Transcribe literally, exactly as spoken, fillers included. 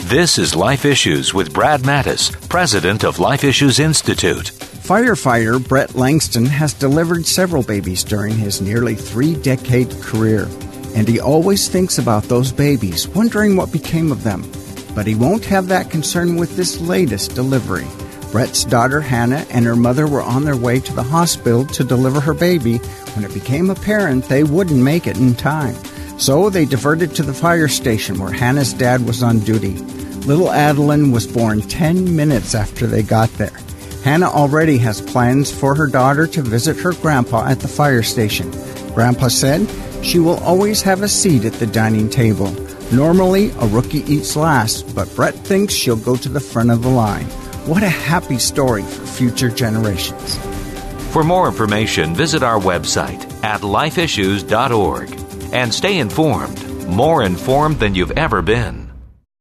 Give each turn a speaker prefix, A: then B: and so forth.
A: This is Life Issues with Brad Mattis, president of Life Issues Institute.
B: Firefighter Brett Langston has delivered several babies during his nearly three-decade career, and he always thinks about those babies, wondering what became of them. But he won't have that concern with this latest delivery. Brett's daughter Hannah and her mother were on their way to the hospital to deliver her baby when it became apparent they wouldn't make it in time. So they diverted to the fire station where Hannah's dad was on duty. Little Adeline was born ten minutes after they got there. Hannah already has plans for her daughter to visit her grandpa at the fire station. Grandpa said she will always have a seat at the dining table. Normally, a rookie eats last, but Brett thinks she'll go to the front of the line. What a happy story for future generations.
A: For more information, visit our website at life issues dot org and stay informed, more informed than you've ever been.